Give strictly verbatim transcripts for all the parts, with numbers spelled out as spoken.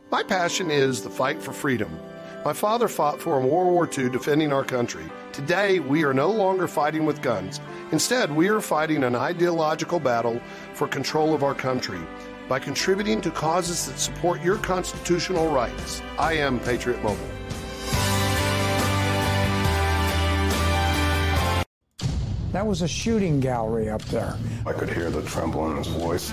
My passion is the fight for freedom. My father fought for in World War Two defending our country. Today, we are no longer fighting with guns. Instead, we are fighting an ideological battle for control of our country by contributing to causes that support your constitutional rights. I am Patriot Mobile. That was a shooting gallery up there. I could hear the tremble in his voice.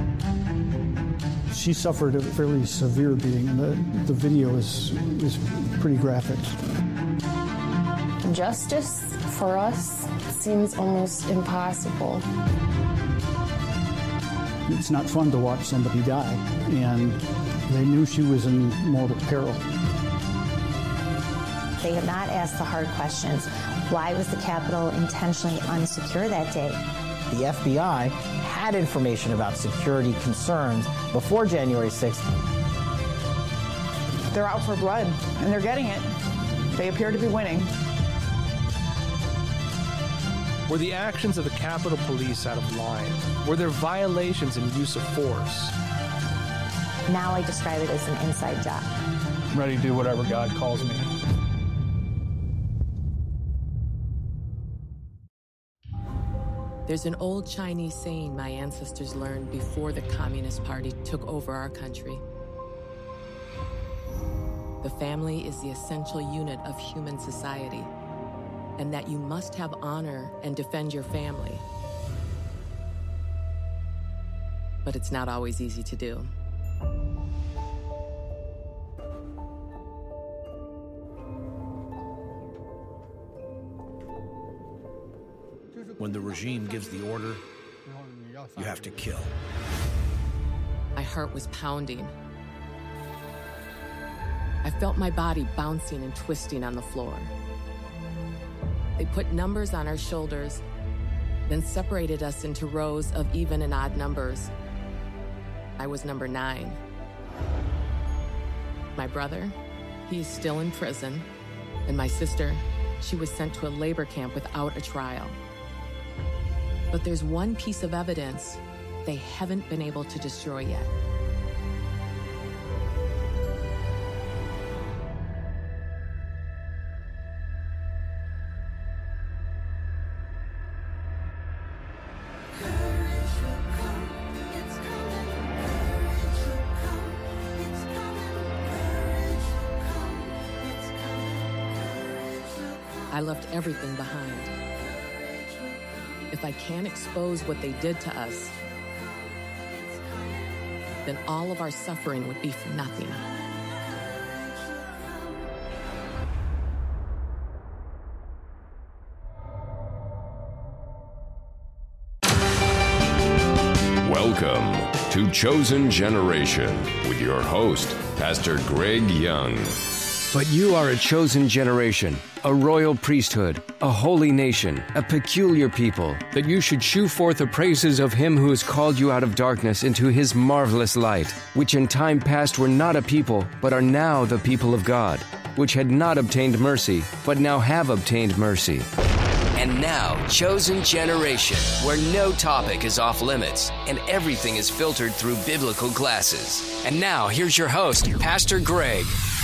She suffered a fairly severe beating, and the, the video is, is pretty graphic. Justice for us seems almost impossible. It's not fun to watch somebody die, and they knew she was in mortal peril. They have not asked the hard questions. Why was the Capitol intentionally unsecure that day? The F B I had information about security concerns before January sixth. They're out for blood, and they're getting it. They appear to be winning. Were the actions of the Capitol Police out of line? Were there violations and use of force? Now I describe it as an inside job. I'm ready to do whatever God calls me. There's an old Chinese saying my ancestors learned before the Communist Party took over our country. The family is the essential unit of human society, and that you must have honor and defend your family. But it's not always easy to do. When the regime gives the order, you have to kill. My heart was pounding. I felt my body bouncing and twisting on the floor. They put numbers on our shoulders, then separated us into rows of even and odd numbers. I was number nine. My brother, he is still in prison, and my sister, she was sent to a labor camp without a trial. But there's one piece of evidence they haven't been able to destroy yet. I left everything behind. If I can't expose what they did to us, then all of our suffering would be for nothing. Welcome to Chosen Generation with your host, Pastor Greg Young. But you are a chosen generation, a royal priesthood, a holy nation, a peculiar people, that you should shew forth the praises of him who has called you out of darkness into his marvelous light, which in time past were not a people, but are now the people of God, which had not obtained mercy, but now have obtained mercy. And now, Chosen Generation, where no topic is off limits and everything is filtered through biblical glasses. And now, here's your host, Pastor Greg.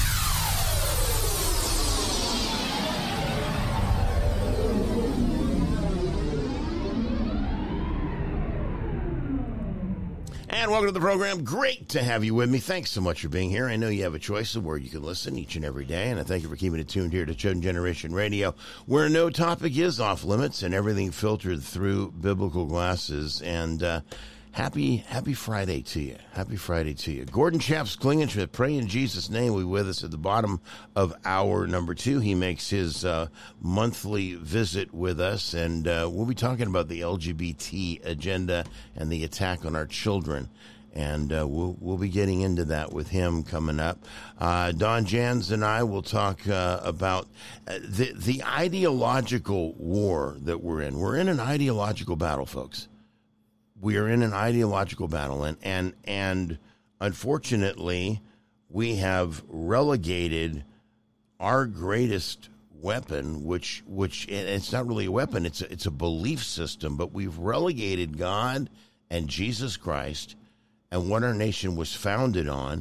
And welcome to the program. Great to have you with me. Thanks so much for being here. I know you have a choice of where you can listen each and every day, and I thank you for keeping it tuned here to Chosen Generation Radio, where no topic is off limits and everything filtered through biblical glasses. And uh, happy happy Friday to you. Happy Friday to you. Gordon Chaps Klingenschmidt, pray in Jesus' name, will be with us at the bottom of hour number two. He makes his uh, monthly visit with us, and uh, we'll be talking about the L G B T agenda and the attack on our children. And uh, we'll we'll be getting into that with him coming up. Uh, Don Jans and I will talk uh, about the the ideological war that we're in. We're in an ideological battle, folks. We are in an ideological battle, and and and unfortunately, we have relegated our greatest weapon, which which it's not really a weapon; it's a, it's a belief system. But we've relegated God and Jesus Christ and what our nation was founded on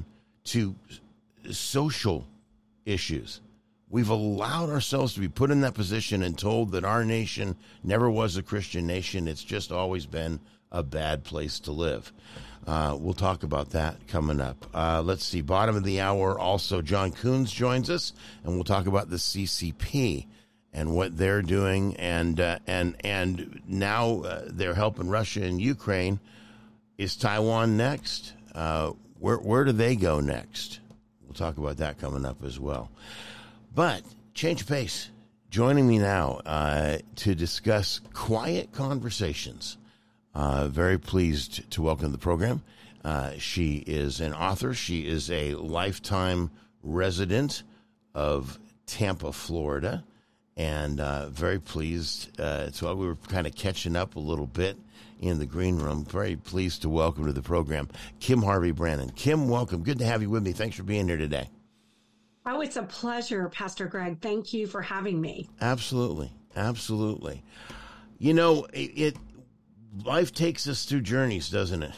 to social issues. We've allowed ourselves to be put in that position and told that our nation never was a Christian nation. It's just always been a bad place to live. Uh, we'll talk about that coming up. Uh, let's see, bottom of the hour, also John Coons joins us, and we'll talk about the C C P and what they're doing, and uh, and and now uh, they're helping Russia and Ukraine. Is Taiwan next? Uh, where where do they go next? We'll talk about that coming up as well. But change of pace. Joining me now uh, to discuss quiet conversations. Uh, very pleased to welcome to the program. Uh, she is an author. She is a lifetime resident of Tampa, Florida, and uh, very pleased uh, to. We were kind of catching up a little bit in the green room. Very pleased to welcome to the program Kim Harvey Brannon. Kim, welcome. Good to have you with me. Thanks for being here today. Oh, it's a pleasure, Pastor Greg. Thank you for having me. Absolutely, absolutely. You know, it. it Life takes us through journeys, doesn't it?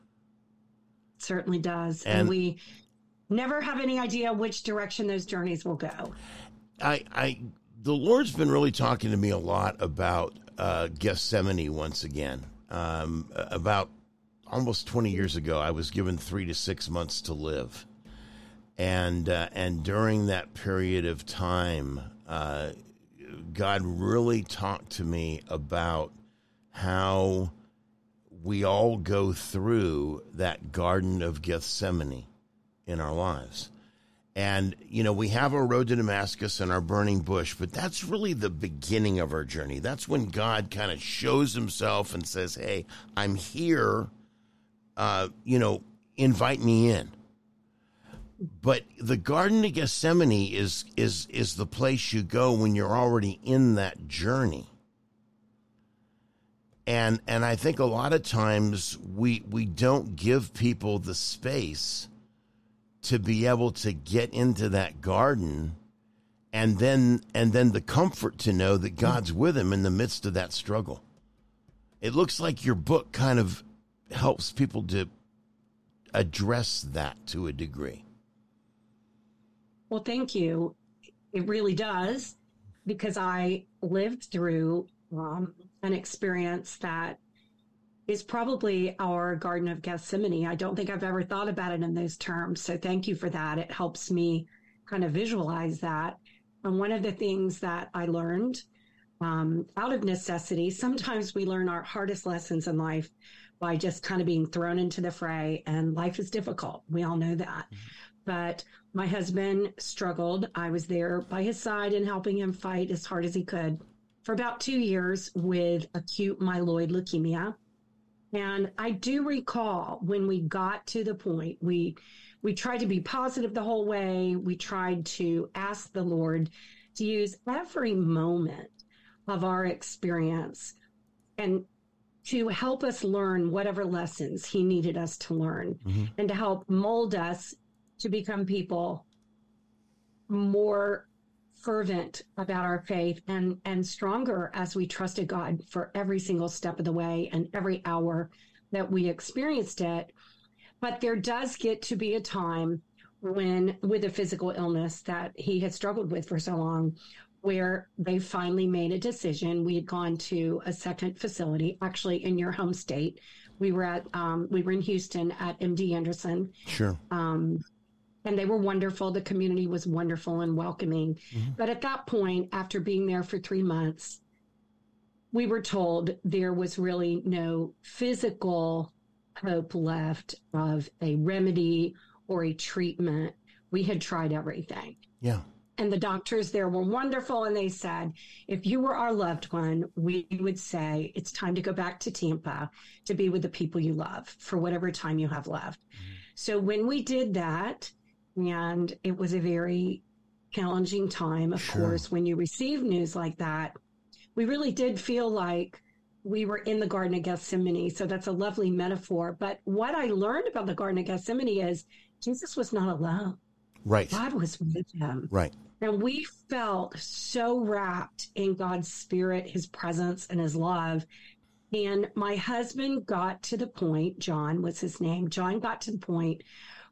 It certainly does. And, and we never have any idea which direction those journeys will go. I, I, the Lord's been really talking to me a lot about uh, Gethsemane once again. Um, about almost twenty years ago, I was given three to six months to live. And, uh, and during that period of time, uh, God really talked to me about how we all go through that Garden of Gethsemane in our lives. And, you know, we have our road to Damascus and our burning bush, but that's really the beginning of our journey. That's when God kind of shows himself and says, hey, I'm here, uh, you know, invite me in. But the Garden of Gethsemane is is is the place you go when you're already in that journey. And and I think a lot of times we we don't give people the space to be able to get into that garden, and then and then the comfort to know that God's with him in the midst of that struggle. It looks like your book kind of helps people to address that to a degree. Well, thank you. It really does, because I lived through um, an experience that is probably our Garden of Gethsemane. I don't think I've ever thought about it in those terms. So thank you for that. It helps me kind of visualize that. And one of the things that I learned um, out of necessity, sometimes we learn our hardest lessons in life by just kind of being thrown into the fray, and life is difficult. We all know that. Mm-hmm. But my husband struggled. I was there by his side and helping him fight as hard as he could for about two years with acute myeloid leukemia. And I do recall when we got to the point, we we tried to be positive the whole way. We tried to ask the Lord to use every moment of our experience and to help us learn whatever lessons he needed us to learn, mm-hmm. and to help mold us to become people more fervent about our faith and, and stronger as we trusted God for every single step of the way and every hour that we experienced it. But there does get to be a time when, with a physical illness that he had struggled with for so long, where they finally made a decision. We had gone to a second facility, actually in your home state. We were at, um, we were in Houston at M D Anderson. Sure. Um, And they were wonderful. The community was wonderful and welcoming. Mm-hmm. But at that point, after being there for three months, we were told there was really no physical hope left of a remedy or a treatment. We had tried everything. Yeah. And the doctors there were wonderful. And they said, if you were our loved one, we would say it's time to go back to Tampa to be with the people you love for whatever time you have left. Mm-hmm. So when we did that, and it was a very challenging time, of sure. course, when you receive news like that, we really did feel like we were in the Garden of Gethsemane. So that's a lovely metaphor. But what I learned about the Garden of Gethsemane is Jesus was not alone. Right. God was with him. Right. And we felt so wrapped in God's spirit, his presence, and his love. And my husband got to the point, John was his name, John got to the point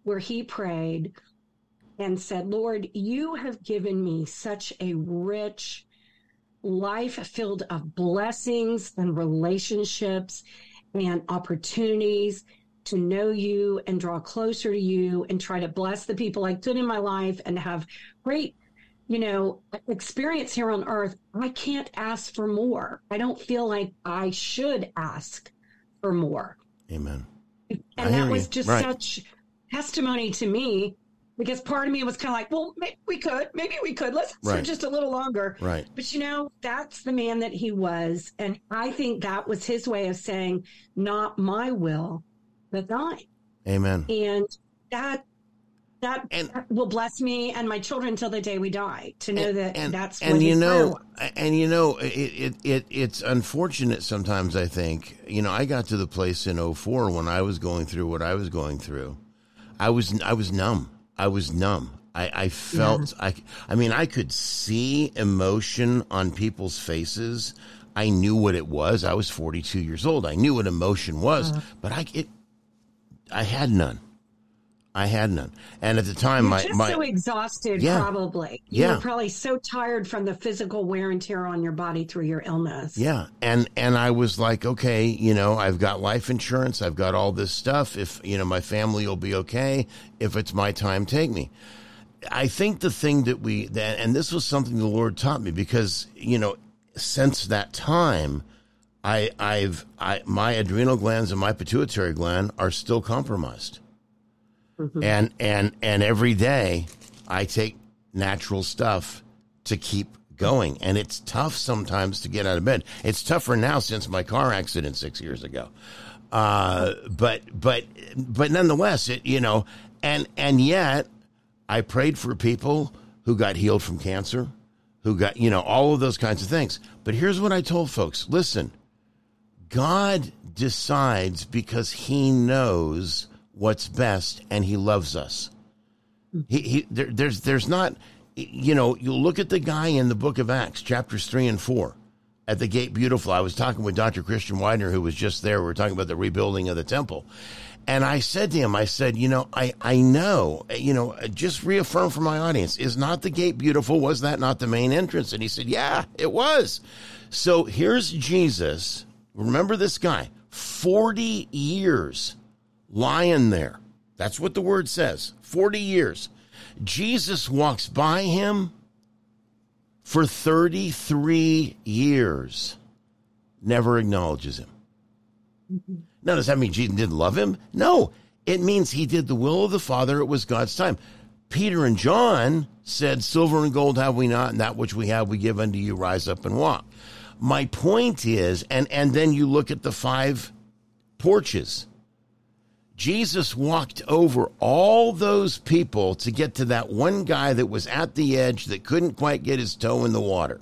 where he prayed and said, Lord, you have given me such a rich life filled of blessings and relationships and opportunities to know you and draw closer to you and try to bless the people I could in my life and have great, you know, experience here on earth. I can't ask for more. I don't feel like I should ask for more. Amen. And that was just right. such testimony to me, because part of me was kind of like, well, maybe we could, maybe we could. Let's right. just a little longer. Right. But, you know, that's the man that he was. And I think that was his way of saying, not my will, but thine. Amen. And that that and, will bless me and my children till the day we die, to know and, that and, that's and what you his know was. and you know it, it it it's unfortunate sometimes. I think, you know, I got to the place in oh four when I was going through what I was going through. I was I was numb. I was numb. I, I felt yeah. I I mean I could see emotion on people's faces. I knew what it was. I was forty-two years old. I knew what emotion was, uh, but I it I had none. I had none. And at the time, You're my just my so exhausted, yeah, probably. You yeah. were probably so tired from the physical wear and tear on your body through your illness. Yeah, and and I was like, okay, you know, I've got life insurance, I've got all this stuff. If you know, my family will be okay. If it's my time, take me. I think the thing that we that, and this was something the Lord taught me, because you know, since that time, I I've I my adrenal glands and my pituitary gland are still compromised. Mm-hmm. And and and every day I take natural stuff to keep going. And it's tough sometimes to get out of bed. It's tougher now since my car accident six years ago. Uh, but but but nonetheless, it you know, and and yet I prayed for people who got healed from cancer, who got, you know, all of those kinds of things. But here's what I told folks. Listen, God decides because he knows what's best, and he loves us. He, he there, there's there's not, you know, you look at the guy in the book of Acts, chapters three and four, at the Gate Beautiful. I was talking with Doctor Christian Widener, who was just there. We were talking about the rebuilding of the temple. And I said to him, I said, you know, I, I know, you know, just reaffirm for my audience, is not the Gate Beautiful? Was that not the main entrance? And he said, yeah, it was. So here's Jesus. Remember this guy, forty years lying there. That's what the word says. forty years. Jesus walks by him for thirty-three years. Never acknowledges him. Mm-hmm. Now, does that mean Jesus didn't love him? No. It means he did the will of the Father. It was God's time. Peter and John said, silver and gold have we not, and that which we have we give unto you. Rise up and walk. My point is, and, and then you look at the five porches. Jesus walked over all those people to get to that one guy that was at the edge that couldn't quite get his toe in the water.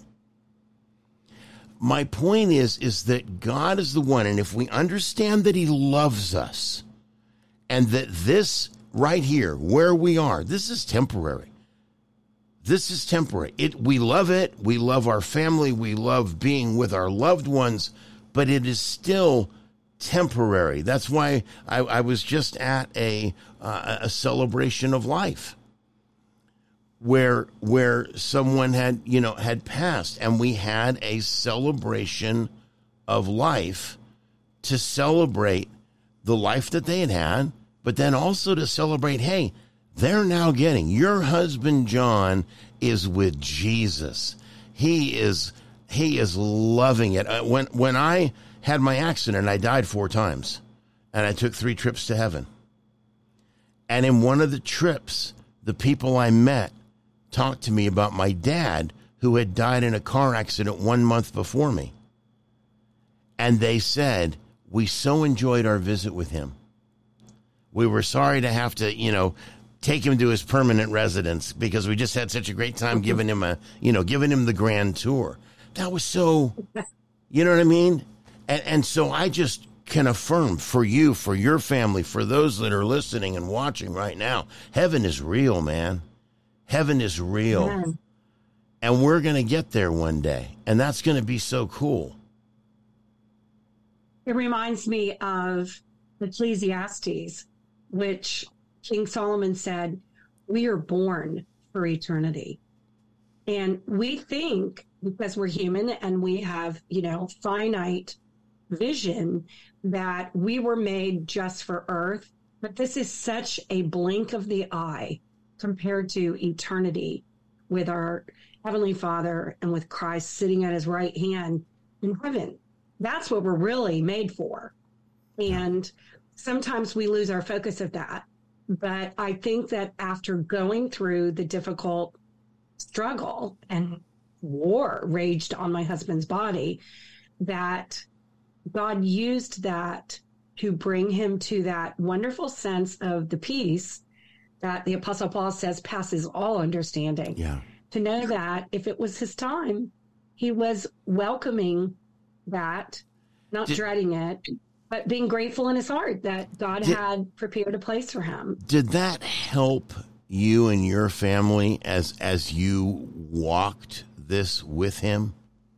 My point is, is that God is the one, and if we understand that he loves us, and that this right here, where we are, this is temporary. This is temporary. It, we love it. We love our family. We love being with our loved ones, but it is still temporary. That's why I, I was just at a uh, a celebration of life where where someone had you know had passed, and we had a celebration of life to celebrate the life that they had had, but then also to celebrate, hey, they're now getting, your husband John is with Jesus. He is he is loving it. Uh, when when I had my accident, I died four times, and I took three trips to heaven. And in one of the trips, the people I met talked to me about my dad, who had died in a car accident one month before me. And they said, we so enjoyed our visit with him. We were sorry to have to, you know, take him to his permanent residence because we just had such a great time giving him a, you know, giving him the grand tour. That was so, you know what I mean? And, and so I just can affirm for you, for your family, for those that are listening and watching right now, heaven is real, man. Heaven is real. Yeah. And we're going to get there one day. And that's going to be so cool. It reminds me of Ecclesiastes, which King Solomon said, we are born for eternity. And we think, because we're human and we have, you know, finite vision, that we were made just for earth. But this is such a blink of the eye compared to eternity with our Heavenly Father and with Christ sitting at his right hand in heaven. That's what we're really made for. And sometimes we lose our focus of that. But I think that after going through the difficult struggle and war raged on my husband's body, that God used that to bring him to that wonderful sense of the peace that the Apostle Paul says passes all understanding. Yeah. To know that if it was his time, he was welcoming that, not Did, dreading it, but being grateful in his heart that God did, had prepared a place for him. Did that help you and your family as as you walked this with him?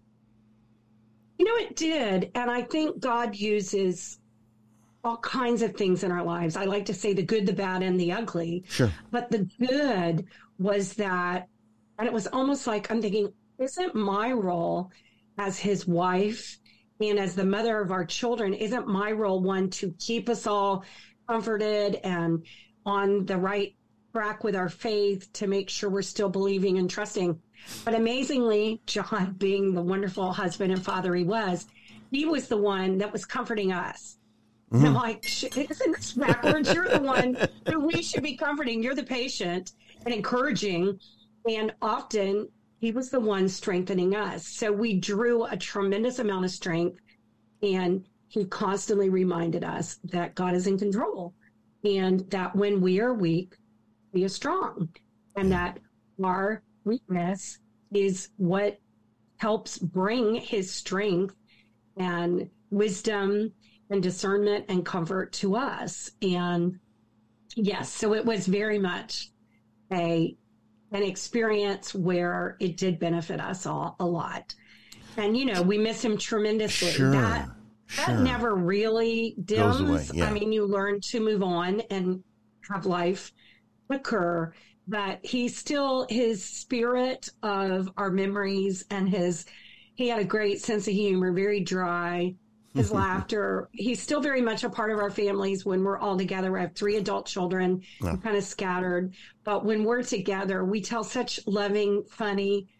You know, it did. And I think God uses all kinds of things in our lives. I like to say the good, the bad, and the ugly. Sure. But the good was that, and it was almost like I'm thinking, isn't my role as his wife and as the mother of our children, isn't my role one to keep us all comforted and on the right track with our faith, to make sure we're still believing and trusting? But amazingly, John, being the wonderful husband and father he was, he was the one that was comforting us. Mm-hmm. And I'm like, isn't this backwards? You're the one who we should be comforting. You're the patient and encouraging. And often he was the one strengthening us. So we drew a tremendous amount of strength, and he constantly reminded us that God is in control, and that when we are weak, he is strong, and that our weakness is what helps bring his strength and wisdom and discernment and comfort to us. And yes, so it was very much a an experience where it did benefit us all a lot. And, you know, we miss him tremendously. Sure, that sure. that never really Goes away, dims. yeah. I mean, you learn to move on and have life occur, but he's still, his spirit of our memories and his, he had a great sense of humor, very dry, his laughter. He's still very much a part of our families when we're all together. We have three adult children, Yeah. kind of scattered, but when we're together, we tell such loving, funny,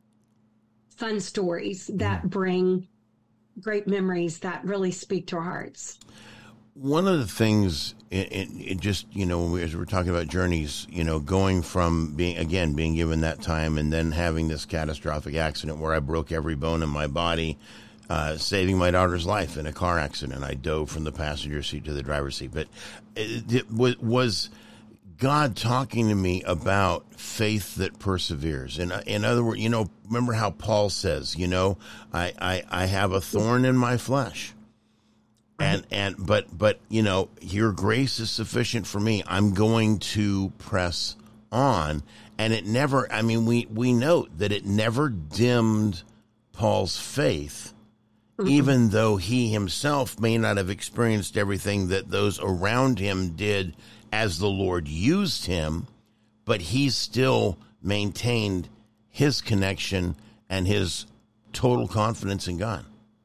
fun stories that bring great memories that really speak to our hearts. One of the things, it, it, it just, you know, when we, as we're talking about journeys, you know, going from being, again, being given that time and then having this catastrophic accident where I broke every bone in my body, uh, saving my daughter's life in a car accident. I dove from the passenger seat to the driver's seat. But it, it was, was God talking to me about faith that perseveres. In, in other words, you know, remember how Paul says, you know, I, I, I have a thorn in my flesh. And, and, but, but, you know, your grace is sufficient for me. I'm going to press on. And it never, I mean, we, we note that it never dimmed Paul's faith, mm-hmm. even though he himself may not have experienced everything that those around him did as the Lord used him, but he still maintained his connection and his total confidence in God.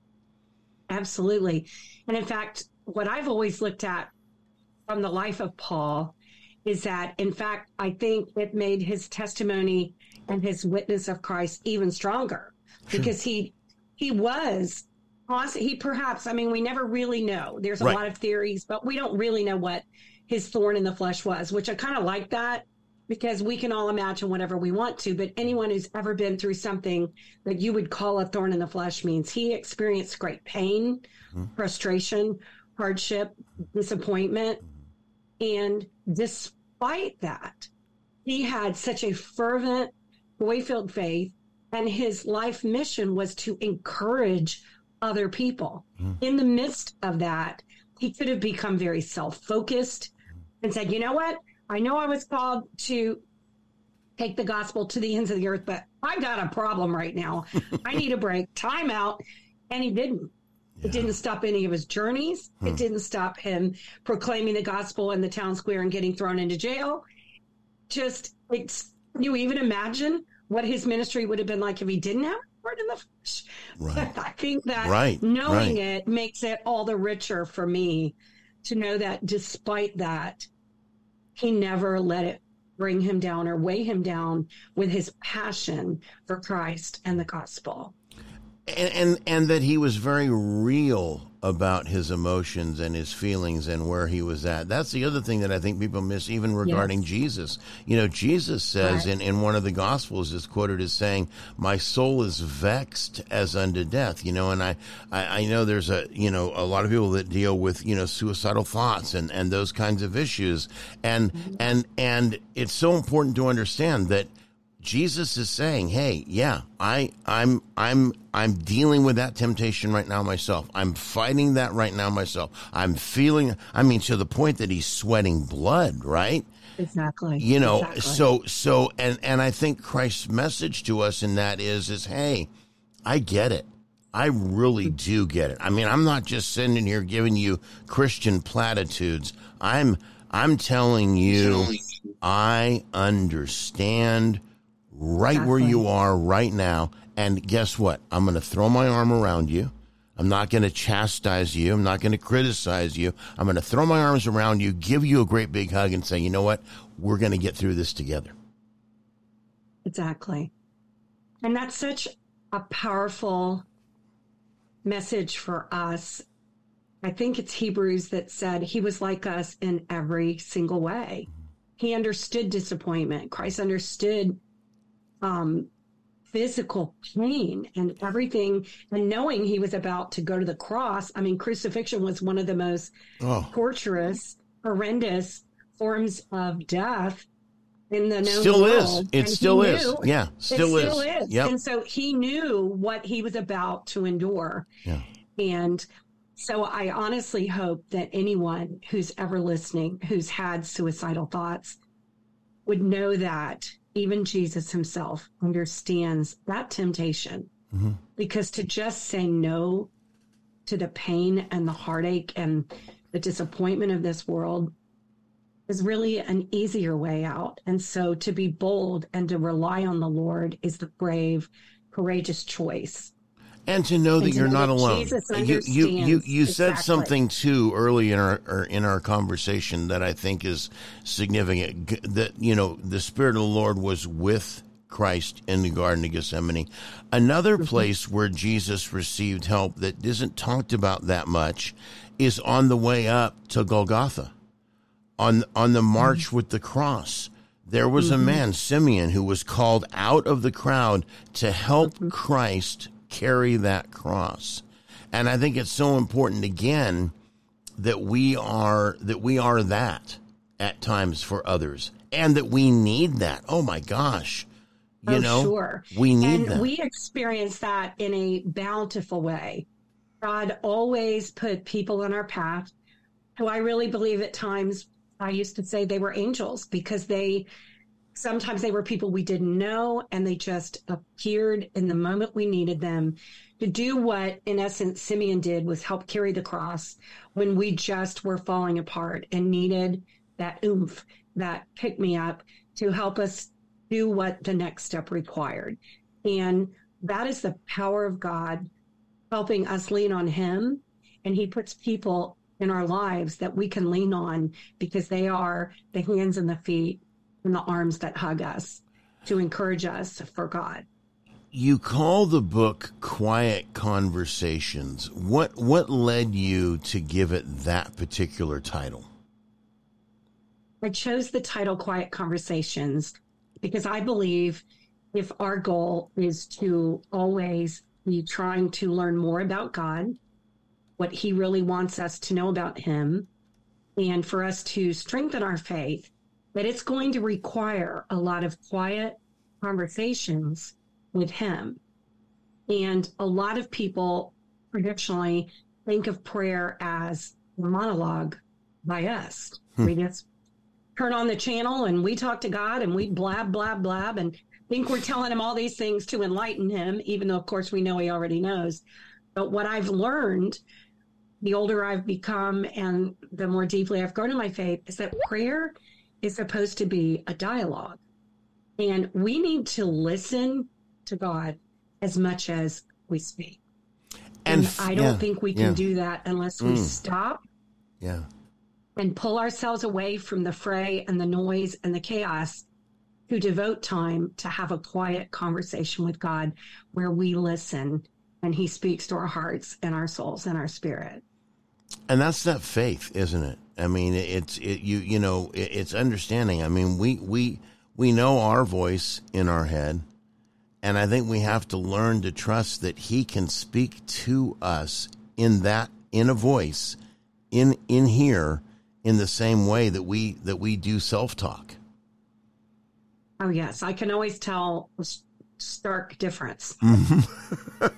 Absolutely. And in fact, what I've always looked at from the life of Paul is that, in fact, I think it made his testimony and his witness of Christ even stronger, sure. because he he was, he perhaps, I mean, we never really know. There's a right. lot of theories, but we don't really know what his thorn in the flesh was, which I kind of like that, because we can all imagine whatever we want to, but anyone who's ever been through something that you would call a thorn in the flesh means he experienced great pain, mm-hmm. frustration, hardship, disappointment. And despite that, he had such a fervent, joy-filled faith, and his life mission was to encourage other people. Mm-hmm. In the midst of that, he could have become very self-focused and said, you know what? I know I was called to take the gospel to the ends of the earth, but I got a problem right now. I need a break, time out. And he didn't. Yeah. It didn't stop any of his journeys. Hmm. It didn't stop him proclaiming the gospel in the town square and getting thrown into jail. Just, it's, can you even imagine what his ministry would have been like if he didn't have a word in the flesh? Right. I think that right. knowing right. it makes it all the richer for me to know that despite that, he never let it bring him down or weigh him down with his passion for Christ and the gospel. And, and and that he was very real about his emotions and his feelings and where he was at. That's the other thing that I think people miss, even regarding yes. Jesus. You know, Jesus says right. in, in one of the Gospels is quoted as saying, "My soul is vexed as unto death." You know, and I, I, I know there's a, you know, a lot of people that deal with, you know, suicidal thoughts and, and those kinds of issues. And, mm-hmm. and, and it's so important to understand that Jesus is saying, "Hey, yeah, I, I'm, I'm, I'm dealing with that temptation right now myself. I'm fighting that right now myself. I'm feeling. I mean, to the point that he's sweating blood, right? Exactly. You know, exactly. so, so, and, and I think Christ's message to us in that is, is, hey, I get it. I really do get it. I mean, I'm not just sitting here giving you Christian platitudes. I'm, I'm telling you, I understand." Right exactly. where you are right now. And guess what? I'm going to throw my arm around you. I'm not going to chastise you. I'm not going to criticize you. I'm going to throw my arms around you, give you a great big hug and say, you know what? We're going to get through this together. Exactly. And that's such a powerful message for us. I think it's Hebrews that said he was like us in every single way. He understood disappointment. Christ understood um, physical pain and everything. And knowing he was about to go to the cross, I mean, crucifixion was one of the most oh. torturous, horrendous forms of death in the known still world. Is. It and still knew, is. Yeah, still it is. Still is. Yep. And so he knew what he was about to endure. Yeah. And so I honestly hope that anyone who's ever listening, who's had suicidal thoughts, would know that even Jesus himself understands that temptation. Mm-hmm. Because to just say no to the pain and the heartache and the disappointment of this world is really an easier way out. And so to be bold and to rely on the Lord is the brave, courageous choice. And to know that and to you're know not that alone. Jesus You you you, you said exactly. something too early in our or in our conversation that I think is significant. That you know the Spirit of the Lord was with Christ in the Garden of Gethsemane. Another place where Jesus received help that isn't talked about that much is on the way up to Golgotha, on on the march mm-hmm. with the cross. There was mm-hmm. a man, Simeon, who was called out of the crowd to help mm-hmm. Christ carry that cross. And I think it's so important again that we are that we are that at times for others, and that we need that. Oh my gosh. You oh, know, sure. we need and that. We experience that in a bountiful way. God always put people in our path who I really believe at times I used to say they were angels, because they sometimes they were people we didn't know, and they just appeared in the moment we needed them to do what, in essence, Simeon did, was help carry the cross when we just were falling apart and needed that oomph, that pick me up to help us do what the next step required. And that is the power of God helping us lean on him. And he puts people in our lives that we can lean on because they are the hands and the feet and the arms that hug us to encourage us for God. You call the book Quiet Conversations. What what led you to give it that particular title? I chose the title Quiet Conversations because I believe if our goal is to always be trying to learn more about God, what he really wants us to know about him, and for us to strengthen our faith, that it's going to require a lot of quiet conversations with him. And a lot of people traditionally think of prayer as a monologue by us. Hmm. We just turn on the channel and we talk to God and we blab, blab, blab, and think we're telling him all these things to enlighten him, even though, of course, we know he already knows. But what I've learned, the older I've become and the more deeply I've grown in my faith, is that prayer is supposed to be a dialogue. And we need to listen to God as much as we speak. And, and I don't yeah, think we can yeah. do that unless we mm. stop yeah. and pull ourselves away from the fray and the noise and the chaos to devote time to have a quiet conversation with God where we listen and he speaks to our hearts and our souls and our spirit. And that's that faith, isn't it? I mean, it's it, you you know, it, it's understanding. I mean, we we we know our voice in our head, and I think we have to learn to trust that he can speak to us in that in a voice in in here in the same way that we that we do self-talk. Oh yes, I can always tell a stark difference. Mm-hmm.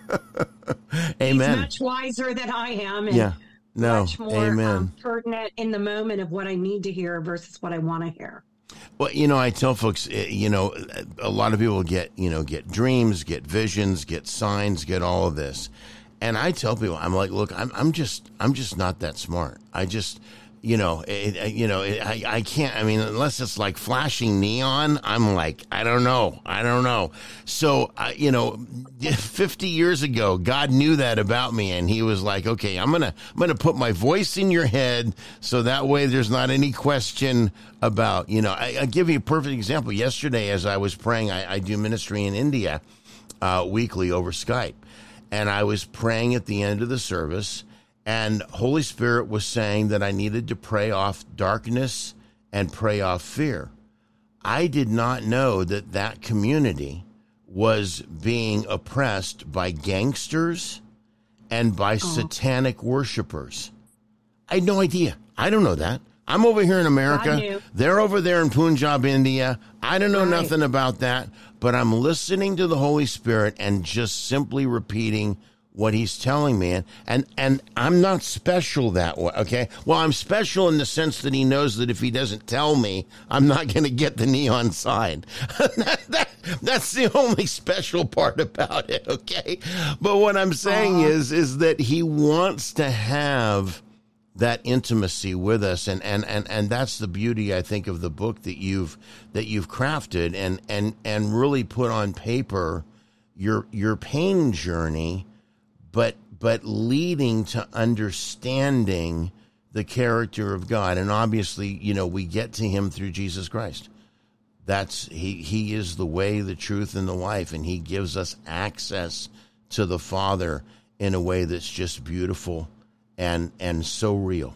Amen. He's much wiser than I am. And yeah. No, much more amen. Um, pertinent in the moment of what I need to hear versus what I want to hear. Well, you know, I tell folks, you know, a lot of people get, you know, get dreams, get visions, get signs, get all of this. And I tell people, I'm like, look, I'm, I'm just, I'm just not that smart. I just, you know, it, you know, it, I, I can't, I mean, unless it's like flashing neon, I'm like, I don't know. I don't know. So, uh, you know, fifty years ago, God knew that about me. And he was like, okay, I'm going to, I'm going to put my voice in your head. So that way there's not any question about, you know, I, I'll give you a perfect example. Yesterday, as I was praying, I, I do ministry in India, uh, weekly over Skype. And I was praying at the end of the service. And Holy Spirit was saying that I needed to pray off darkness and pray off fear. I did not know that that community was being oppressed by gangsters and by oh. satanic worshipers. I had no idea. I don't know that. I'm over here in America. They're over there in Punjab, India. I don't know right. nothing about that, but I'm listening to the Holy Spirit and just simply repeating what he's telling me. And, and, and I'm not special that way, okay? Well, I'm special in the sense that he knows that if he doesn't tell me, I'm not going to get the neon sign. that, that, that's the only special part about it, okay? But what I'm saying uh, is, is that he wants to have that intimacy with us. And, and, and, and that's the beauty, I think, of the book that you've, that you've crafted and, and, and really put on paper your, your pain journey, but but leading to understanding the character of God. And obviously, you know, we get to him through Jesus Christ. That's he he is the way, the truth, and the life, and he gives us access to the Father in a way that's just beautiful and and so real.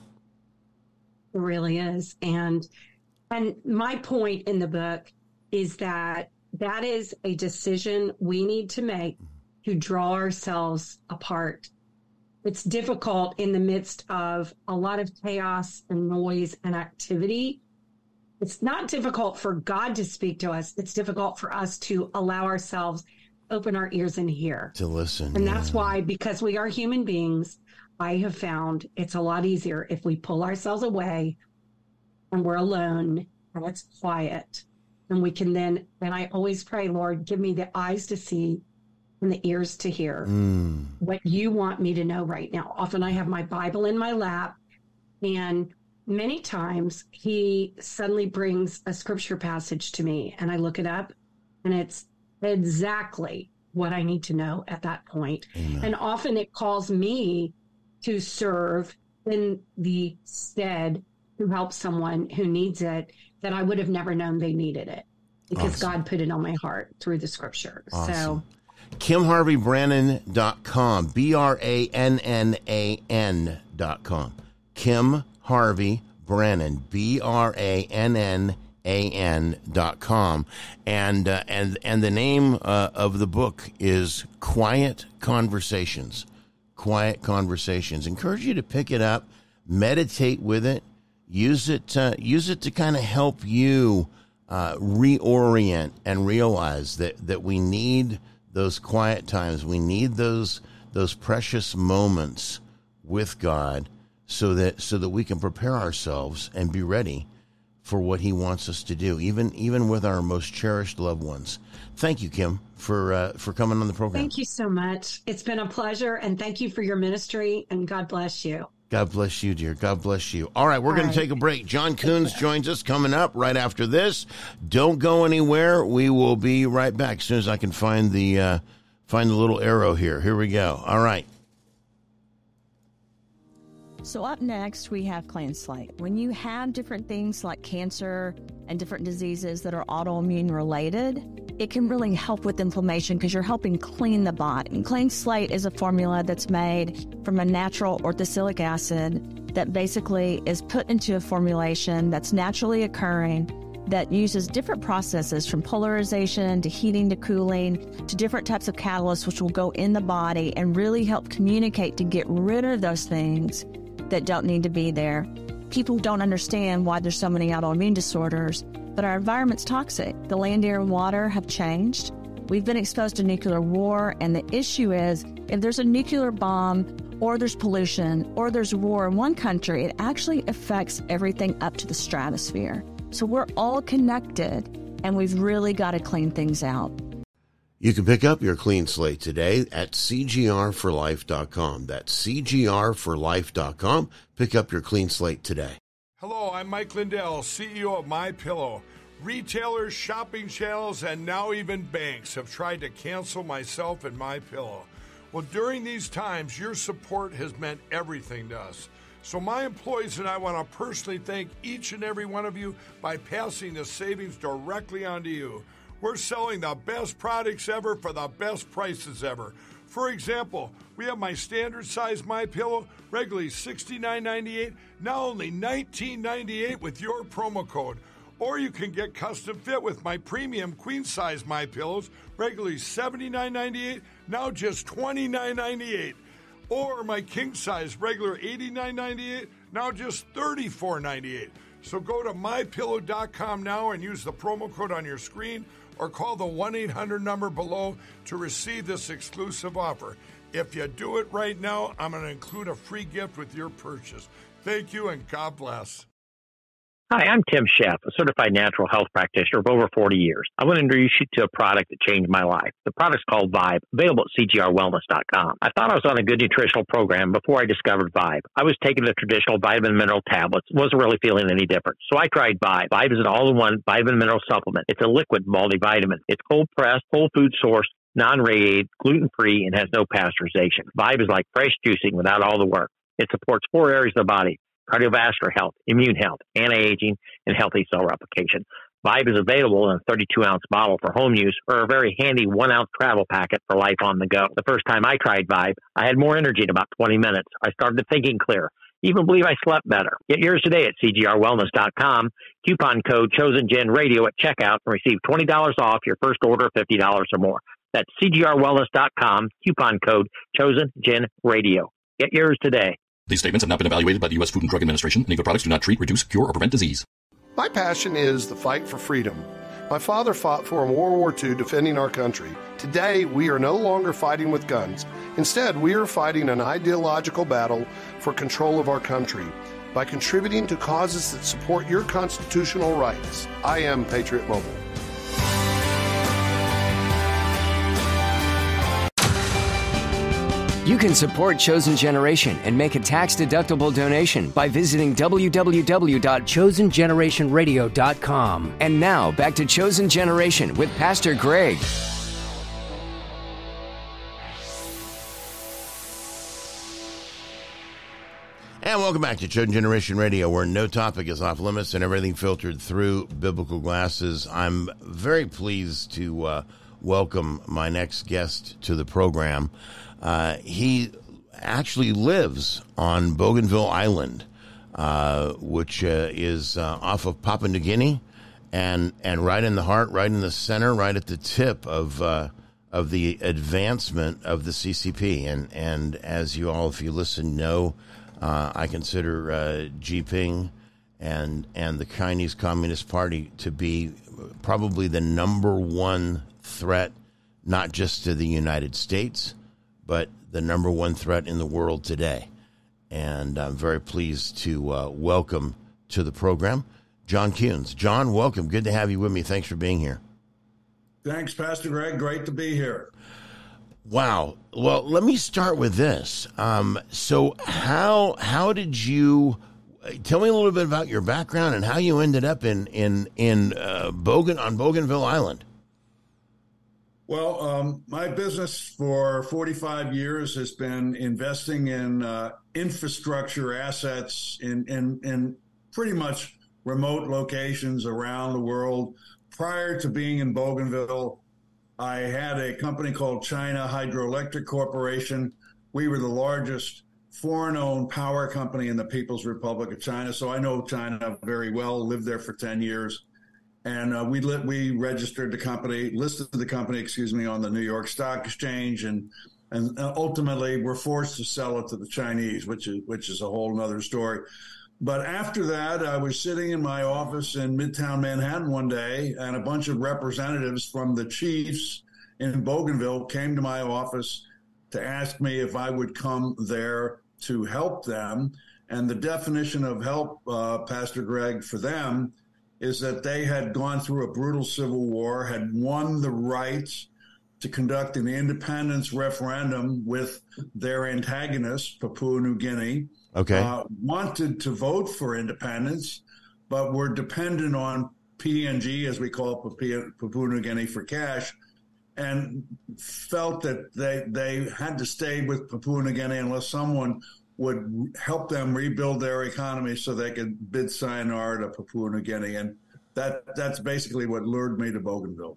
It really is. And and my point in the book is that that is a decision we need to make to draw ourselves apart. It's difficult in the midst of a lot of chaos and noise and activity. It's not difficult for God to speak to us. It's difficult for us to allow ourselves, open our ears and hear. To listen. And yeah. that's why, because we are human beings, I have found it's a lot easier if we pull ourselves away and we're alone and it's quiet. And we can then, and I always pray, Lord, give me the eyes to see and the ears to hear mm. what you want me to know right now. Often I have my Bible in my lap, and many times he suddenly brings a scripture passage to me, and I look it up, and it's exactly what I need to know at that point. Amen. And often it calls me to serve in the stead to help someone who needs it that I would have never known they needed it, because awesome. God put it on my heart through the scripture. Awesome. So Kim Harvey Brannan dot com, B R A N N A N dot com. Kim Harvey Brannan, B R A N N A N dot com. And, uh, and, and the name uh, of the book is Quiet Conversations. Quiet Conversations. Encourage you to pick it up, meditate with it, use it, to, use it to kind of help you uh, reorient and realize that, that we need those quiet times. We need those those precious moments with God so that so that we can prepare ourselves and be ready for what he wants us to do, even even with our most cherished loved ones. Thank you, Kim, for uh, for coming on the program. Thank you so much. It's been a pleasure, and thank you for your ministry, and God bless you. God bless you, dear. God bless you. All right, we're going to take a break. John Coons joins us coming up right after this. Don't go anywhere. We will be right back as soon as I can find the uh, find the little arrow here. Here we go. All right. So up next, we have Clean Slate. When you have different things like cancer and different diseases that are autoimmune related, it can really help with inflammation because you're helping clean the body. And Clean Slate is a formula that's made from a natural orthosilic acid that basically is put into a formulation that's naturally occurring that uses different processes from polarization to heating to cooling to different types of catalysts which will go in the body and really help communicate to get rid of those things that don't need to be there. People don't understand why there's so many autoimmune disorders, but our environment's toxic. The land, air, and water have changed. We've been exposed to nuclear war, and the issue is if there's a nuclear bomb or there's pollution or there's war in one country, it actually affects everything up to the stratosphere. So we're all connected, and we've really got to clean things out. You can pick up your Clean Slate today at C G R for life dot com. That's C G R for life dot com. Pick up your Clean Slate today. Hello, I'm Mike Lindell, C E O of MyPillow. Retailers, shopping channels, and now even banks have tried to cancel myself and MyPillow. Well, during these times, your support has meant everything to us. So my employees and I want to personally thank each and every one of you by passing the savings directly on to you. We're selling the best products ever for the best prices ever. For example, we have my standard size MyPillow, regularly sixty-nine ninety-eight, now only nineteen ninety-eight with your promo code. Or you can get custom fit with my premium queen size MyPillows, regularly seventy-nine ninety-eight, now just twenty-nine ninety-eight. Or my king size, regular eighty-nine ninety-eight, now just thirty-four ninety-eight. So go to my pillow dot com now and use the promo code on your screen, or call the one eight hundred number below to receive this exclusive offer. If you do it right now, I'm going to include a free gift with your purchase. Thank you, and God bless. Hi, I'm Tim Sheff, a certified natural health practitioner of over forty years. I want to introduce you to a product that changed my life. The product's called Vibe, available at C G R wellness dot com. I thought I was on a good nutritional program before I discovered Vibe. I was taking the traditional vitamin mineral tablets, wasn't really feeling any different. So I tried Vibe. Vibe is an all-in-one vitamin mineral supplement. It's a liquid multivitamin. It's cold-pressed, whole food sourced, non-radiated, gluten-free, and has no pasteurization. Vibe is like fresh juicing without all the work. It supports four areas of the body: cardiovascular health, immune health, anti-aging, and healthy cell replication. Vibe is available in a thirty-two ounce bottle for home use or a very handy one ounce travel packet for life on the go. The first time I tried Vibe, I had more energy in about twenty minutes. I started thinking clear. Even believe I slept better. Get yours today at C G R wellness dot com. Coupon code ChosenGen Radio at checkout and receive twenty dollars off your first order of fifty dollars or more. That's C G R wellness dot com. Coupon code ChosenGen Radio. Get yours today. These statements have not been evaluated by the U S Food and Drug Administration, and other products do not treat, reduce, cure, or prevent disease. My passion is the fight for freedom. My father fought for in World War Two defending our country. Today, we are no longer fighting with guns. Instead, we are fighting an ideological battle for control of our country by contributing to causes that support your constitutional rights. I am Patriot Mobile. You can support Chosen Generation and make a tax-deductible donation by visiting w w w dot chosen generation radio dot com. And now, back to Chosen Generation with Pastor Greg. And welcome back to Chosen Generation Radio, where no topic is off limits and everything filtered through biblical glasses. I'm very pleased to uh, welcome my next guest to the program. Uh, he actually lives on Bougainville Island, uh, which uh, is uh, off of Papua New Guinea, and and right in the heart, right in the center, right at the tip of uh, of the advancement of the C C P. And and as you all, if you listen, know, uh, I consider uh, Jinping and and the Chinese Communist Party to be probably the number one threat, not just to the United States, but the number one threat in the world today. And I'm very pleased to uh, welcome to the program John Kunz. John, welcome. Good to have you with me. Thanks for being here. Thanks, Pastor Greg. Great to be here. Wow. Well, let me start with this. Um, so how how did you tell me a little bit about your background and how you ended up in in in uh, Bogan on Bougainville Island? Well, um, my business for forty-five years has been investing in uh, infrastructure assets in, in in pretty much remote locations around the world. Prior to being in Bougainville, I had a company called China Hydroelectric Corporation. We were the largest foreign-owned power company in the People's Republic of China, so I know China very well, lived there for ten years. And uh, we lit, we registered the company, listed the company, excuse me, on the New York Stock Exchange, and and ultimately were forced to sell it to the Chinese, which is which is a whole other story. But after that, I was sitting in my office in Midtown Manhattan one day, and a bunch of representatives from the chiefs in Bougainville came to my office to ask me if I would come there to help them. And the definition of help, uh, Pastor Greg, for them is that they had gone through a brutal civil war, had won the right to conduct an independence referendum with their antagonist, Papua New Guinea. Okay. Uh, wanted to vote for independence, but were dependent on P N G, as we call Papua, Papua New Guinea, for cash, and felt that they they had to stay with Papua New Guinea unless someone would help them rebuild their economy so they could bid sayonara to Papua New Guinea. And that that's basically what lured me to Bougainville.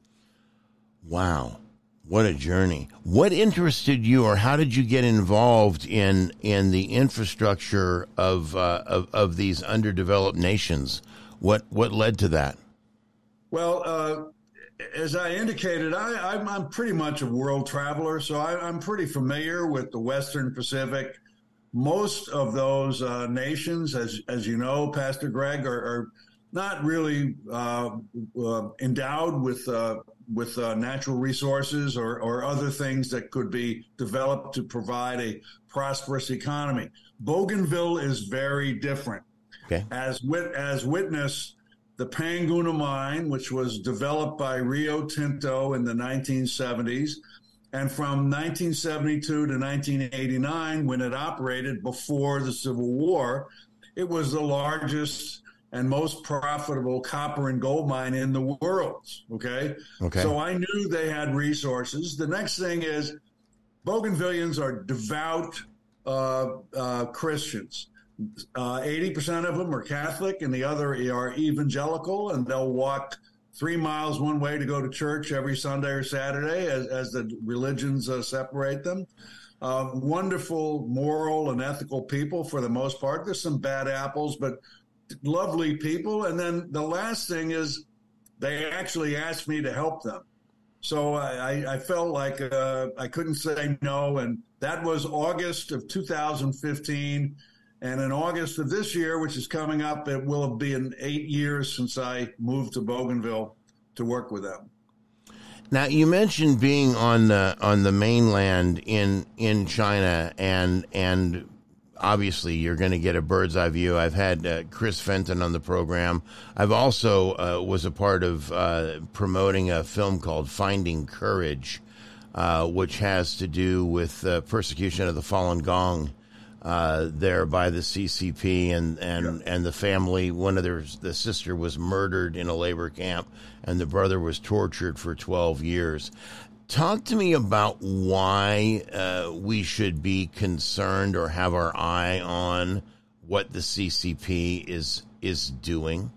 Wow. What a journey. What interested you, or how did you get involved in in the infrastructure of uh, of, of these underdeveloped nations? What what led to that? Well, uh, as I indicated, I, I'm, I'm pretty much a world traveler, so I, I'm pretty familiar with the Western Pacific. Most of those uh, nations, as as you know, Pastor Greg, are, are not really uh, uh, endowed with uh, with uh, natural resources or, or other things that could be developed to provide a prosperous economy. Bougainville is very different. Okay. As wit as witness the Panguna mine, which was developed by Rio Tinto in the nineteen seventies. And from nineteen seventy-two to nineteen eighty-nine, when it operated before the Civil War, it was the largest and most profitable copper and gold mine in the world. Okay. Okay. So I knew they had resources. The next thing is Bougainvillians are devout uh, uh, Christians. Uh, eighty percent of them are Catholic and the other are evangelical, and they'll walk three miles one way to go to church every Sunday or Saturday as, as the religions uh, separate them. Uh, wonderful, moral, and ethical people for the most part. There's some bad apples, but lovely people. And then the last thing is they actually asked me to help them. So I, I felt like uh, I couldn't say no. And that was August of two thousand fifteen. And in August of this year, which is coming up, it will have been eight years since I moved to Bougainville to work with them. Now, you mentioned being on the on the mainland in in China, and and obviously you're going to get a bird's eye view. I've had uh, Chris Fenton on the program. I've also uh, was a part of uh, promoting a film called Finding Courage, uh, which has to do with uh, persecution of the Falun Gong. Uh, there by the C C P and, and, yeah. and the family. One of their, the sister was murdered in a labor camp, and the brother was tortured for twelve years. Talk to me about why uh, we should be concerned or have our eye on what the C C P is is doing.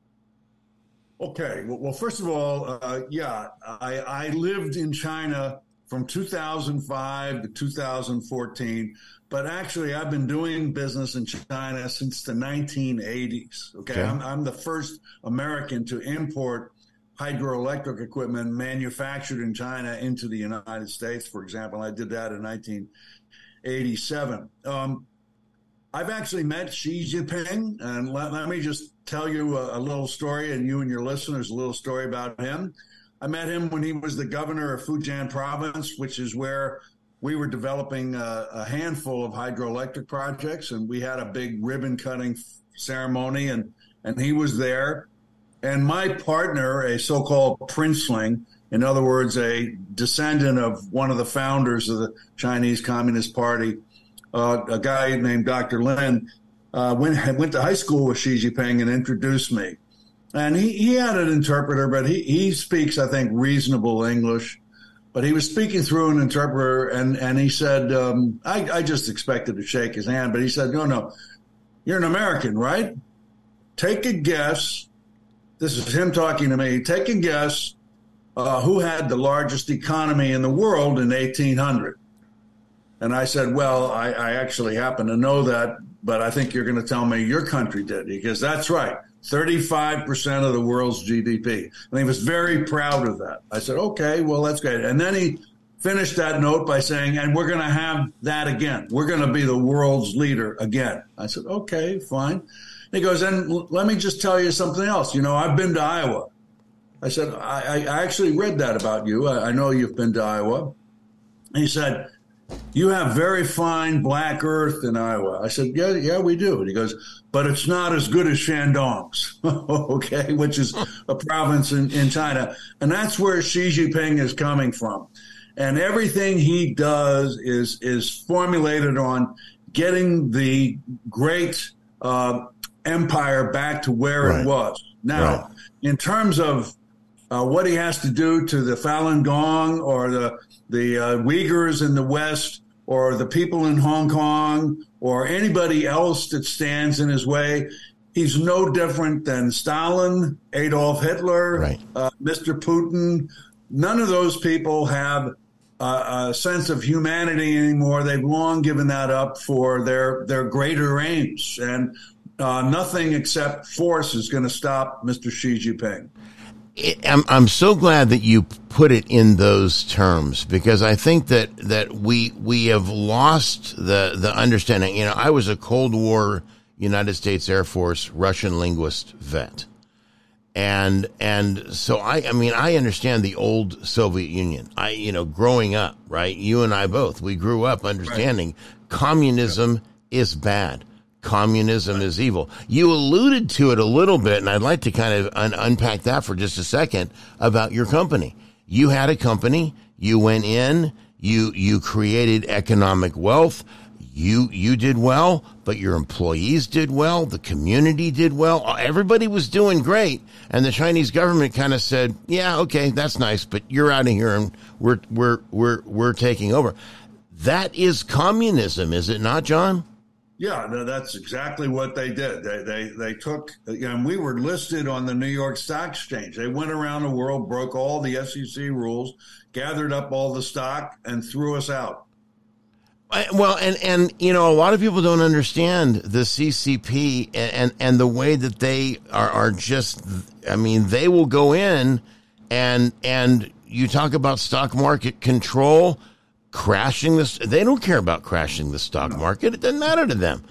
Okay. Well, well first of all, uh, yeah, I, I lived in China from two thousand five to two thousand fourteen. But actually, I've been doing business in China since the nineteen eighties. Okay, okay. I'm, I'm the first American to import hydroelectric equipment manufactured in China into the United States, for example. I did that in nineteen eighty-seven. Um, I've actually met Xi Jinping, and let, let me just tell you a, a little story, and you and your listeners a little story about him. I met him when he was the governor of Fujian province, which is where we were developing a, a handful of hydroelectric projects, and we had a big ribbon cutting ceremony. And and he was there. And my partner, a so-called princeling, in other words, a descendant of one of the founders of the Chinese Communist Party, uh, a guy named Doctor Lin, uh, went, went to high school with Xi Jinping and introduced me. And he, he had an interpreter, but he, he speaks, I think, reasonable English. But he was speaking through an interpreter, and, and he said, um, I, I just expected to shake his hand, but he said, no, no, you're an American, right? Take a guess. This is him talking to me. Take a guess uh, who had the largest economy in the world in eighteen hundred. And I said, well, I, I actually happen to know that, but I think you're going to tell me your country did, because that's right. thirty-five percent of the world's G D P. And he was very proud of that. I said, okay, well, that's great. And then he finished that note by saying, and we're going to have that again. We're going to be the world's leader again. I said, okay, fine. And he goes, and let me just tell you something else. You know, I've been to Iowa. I said, I, I actually read that about you. I, I know you've been to Iowa. And he said, you have very fine black earth in Iowa. I said, yeah, yeah, we do. And he goes, but it's not as good as Shandong's, okay, which is a province in, in China. And that's where Xi Jinping is coming from. And everything he does is, is formulated on getting the great uh, empire back to where right. it was. Now, right. in terms of uh, what he has to do to the Falun Gong or the the uh, Uyghurs in the West or the people in Hong Kong or anybody else that stands in his way, he's no different than Stalin, Adolf Hitler, right. uh, Mister Putin. None of those people have uh, a sense of humanity anymore. They've long given that up for their, their greater aims. And uh, nothing except force is going to stop Mister Xi Jinping. I'm I'm so glad that you put it in those terms, because I think that, that we we have lost the, the understanding. You know, I was a Cold War United States Air Force Russian linguist vet. And and so I I mean I understand the old Soviet Union. I you know, growing up, right? You and I both, we grew up understanding right. communism yeah. is bad. Communism is evil. You alluded to it a little bit, and I'd like to kind of un- unpack that for just a second about your company. You had a company, you went in, you you created economic wealth, you you did well, but your employees did well, the community did well, everybody was doing great, and the Chinese government kind of said, yeah, okay, that's nice, but you're out of here and we're we're we're we're taking over. That is communism, is it not, John? Yeah, that's exactly what they did. They they they took, you know, we were listed on the New York Stock Exchange. They went around the world, broke all the S E C rules, gathered up all the stock, and threw us out. Well, and, and you know, a lot of people don't understand the C C P and, and, and the way that they are, are just, I mean, they will go in and and you talk about stock market control. Crashing this, they don't care about crashing the stock market. It doesn't matter to them.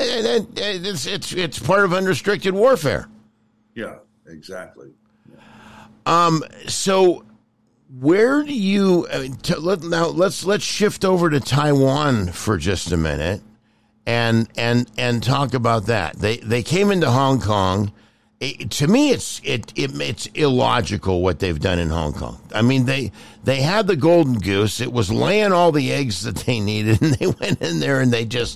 It's it's it's part of unrestricted warfare. Yeah, exactly. Yeah. Um. So, where do you I mean, to, let, now? Let's let's shift over to Taiwan for just a minute, and and and talk about that. They they came into Hong Kong. It, to me, it's it, it it's illogical what they've done in Hong Kong. I mean, they they had the golden goose. It was laying all the eggs that they needed, and they went in there and they just.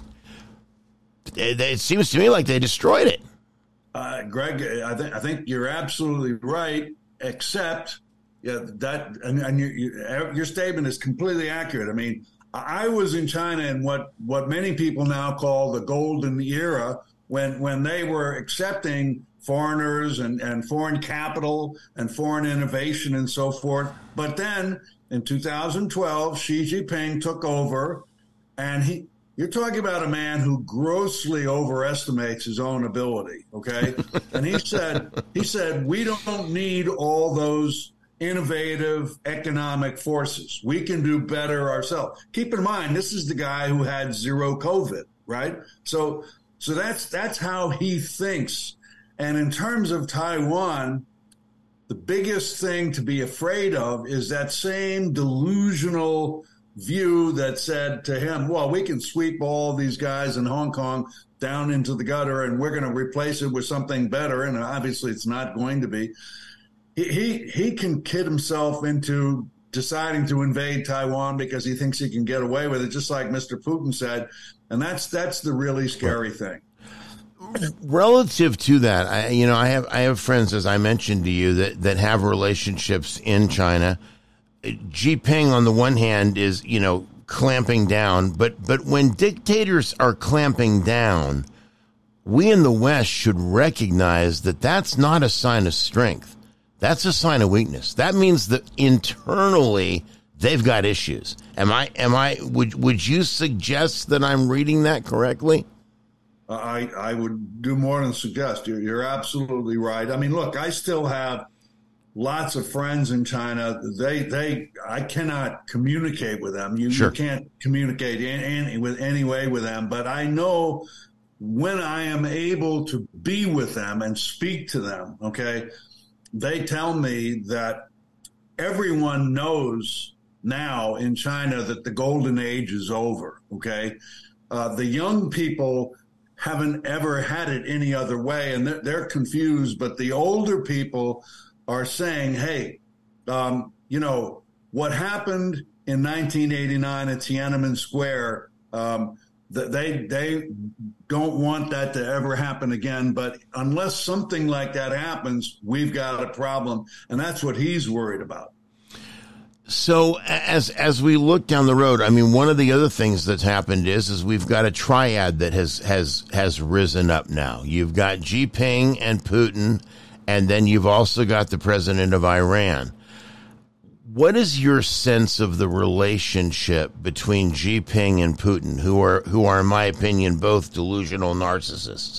It, it seems to me like they destroyed it. Uh, Greg, I think I think you're absolutely right. Except, yeah, that and, and your, your your statement is completely accurate. I mean, I was in China in what what many people now call the golden era, when when they were accepting foreigners and, and foreign capital and foreign innovation and so forth. But then in two thousand twelve, Xi Jinping took over, and he, you're talking about a man who grossly overestimates his own ability. Okay. And he said, he said, we don't need all those innovative economic forces. We can do better ourselves. Keep in mind, this is the guy who had zero COVID, right? So, so that's, that's how he thinks. And in terms of Taiwan, the biggest thing to be afraid of is that same delusional view that said to him, well, we can sweep all these guys in Hong Kong down into the gutter and we're going to replace it with something better. And obviously it's not going to be. He, he, he can kid himself into deciding to invade Taiwan because he thinks he can get away with it, just like Mister Putin said. And that's that's the really scary thing. Relative to that, I, you know, I have I have friends, as I mentioned to you, that, that have relationships in China. Xi Jinping, on the one hand, is, you know, clamping down, but but when dictators are clamping down, we in the West should recognize that that's not a sign of strength. That's a sign of weakness. That means that internally they've got issues. Am I? Am I? Would Would you suggest that I'm reading that correctly? I I would do more than suggest. You're you're absolutely right. I mean, look, I still have lots of friends in China. They they I cannot communicate with them. You, sure. you can't communicate in, in, with any way with them. But I know when I am able to be with them and speak to them. Okay, they tell me that everyone knows now in China that the golden age is over. Okay, uh, the young people haven't ever had it any other way, and they're, they're confused. But the older people are saying, hey, um, you know, what happened in nineteen eighty-nine at Tiananmen Square, um, they they don't want that to ever happen again. But unless something like that happens, we've got a problem. And that's what he's worried about. So as as we look down the road, I mean, one of the other things that's happened is is we've got a triad that has has has risen up now. You've got Xi Jinping and Putin, and then you've also got the president of Iran. What is your sense of the relationship between Xi Jinping and Putin, who are who are, in my opinion, both delusional narcissists?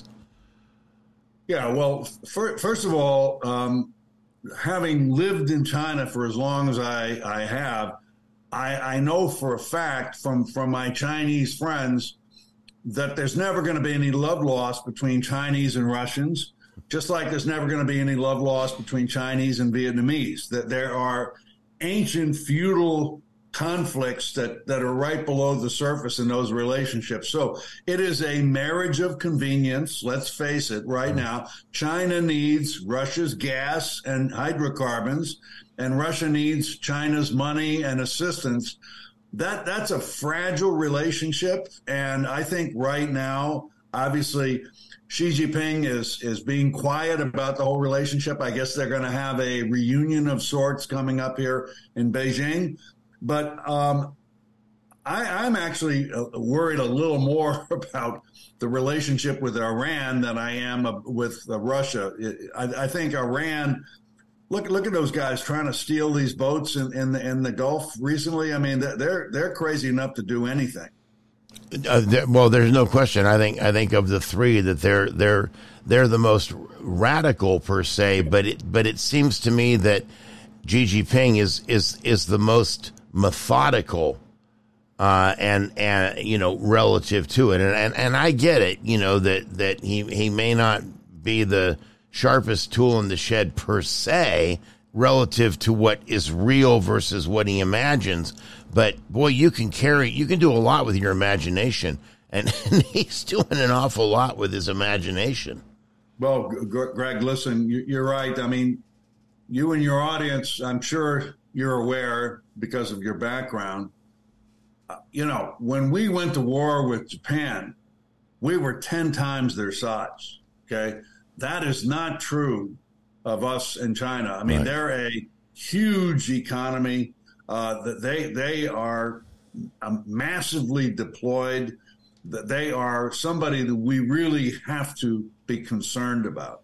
Yeah, well, for, first of all, um, having lived in China for as long as I, I have, I, I know for a fact from, from my Chinese friends that there's never going to be any love lost between Chinese and Russians, just like there's never going to be any love lost between Chinese and Vietnamese. That there are ancient feudal conflicts that, that are right below the surface in those relationships. So it is a marriage of convenience. Let's face it right now. China needs Russia's gas and hydrocarbons, and Russia needs China's money and assistance. That that's a fragile relationship. And I think right now, obviously, Xi Jinping is, is being quiet about the whole relationship. I guess they're going to have a reunion of sorts coming up here in Beijing. But um, I, I'm actually worried a little more about the relationship with Iran than I am with uh, Russia. I, I think Iran, look look at those guys trying to steal these boats in, in, the, in the Gulf recently. I mean, they're they're crazy enough to do anything. Uh, well, there's no question. I think I think of the three that they're they're they're the most radical per se. But it but it seems to me that Xi Jinping is is is the most methodical, uh, and and you know, relative to it, and, and and I get it, you know, that that he he may not be the sharpest tool in the shed per se, relative to what is real versus what he imagines. But boy, you can carry, you can do a lot with your imagination, and, and he's doing an awful lot with his imagination. Well, Greg, listen, you're right. I mean, you and your audience, I'm sure you're aware because of your background. You know, when we went to war with Japan, we were ten times their size. Okay, that is not true of us in China. I mean, right. They're a huge economy. Uh, they they are massively deployed. They are somebody that we really have to be concerned about.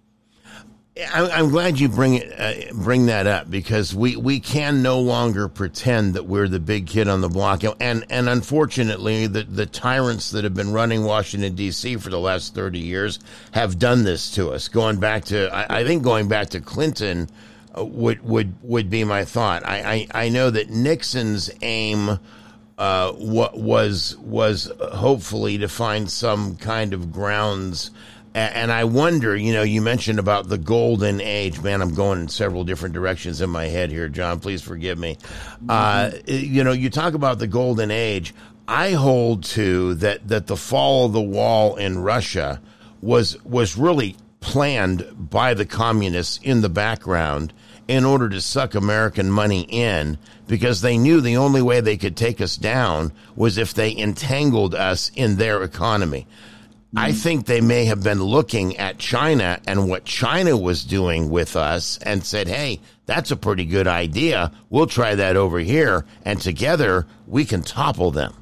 I'm glad you bring it, uh, bring that up, because we, we can no longer pretend that we're the big kid on the block. And and unfortunately, the, the tyrants that have been running Washington, D C for the last thirty years have done this to us. Going back to, I, I think going back to Clinton uh, would would would be my thought. I, I, I know that Nixon's aim uh, what was was hopefully to find some kind of grounds And I wonder, you know, you mentioned about the golden age. Man, I'm going in several different directions in my head here, John. Please forgive me. Mm-hmm. Uh, you know, you talk about the golden age. I hold to that that the fall of the wall in Russia was was really planned by the communists in the background in order to suck American money in, because they knew the only way they could take us down was if they entangled us in their economy. I think they may have been looking at China and what China was doing with us and said, hey, that's a pretty good idea. We'll try that over here, and together we can topple them.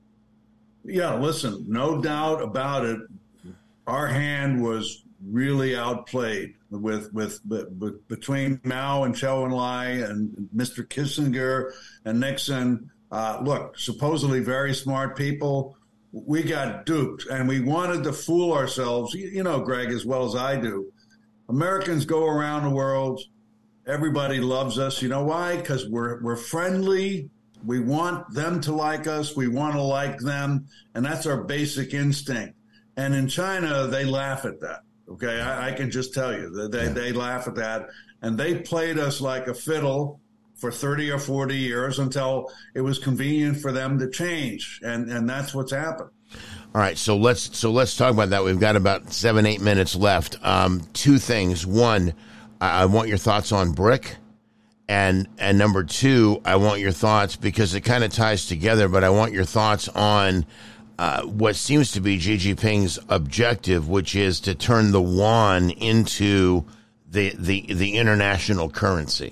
Yeah, listen, no doubt about it. Our hand was really outplayed with, with, with between Mao and Zhou Enlai and Mister Kissinger and Nixon. Uh, look, supposedly very smart people. We got duped, and we wanted to fool ourselves. You know, Greg, as well as I do. Americans go around the world. Everybody loves us. You know why? Because we're we're friendly. We want them to like us. We want to like them, and that's our basic instinct. And in China, they laugh at that. Okay, I, I can just tell you that they, yeah. they laugh at that, and they played us like a fiddle for thirty or forty years until it was convenient for them to change. And, and that's what's happened. All right. So let's, so let's talk about that. We've got about seven, eight minutes left. Um, two things. One, I want your thoughts on BRIC. And, and number two, I want your thoughts, because it kind of ties together, but I want your thoughts on uh, what seems to be Xi Jinping's objective, which is to turn the yuan into the, the, the international currency.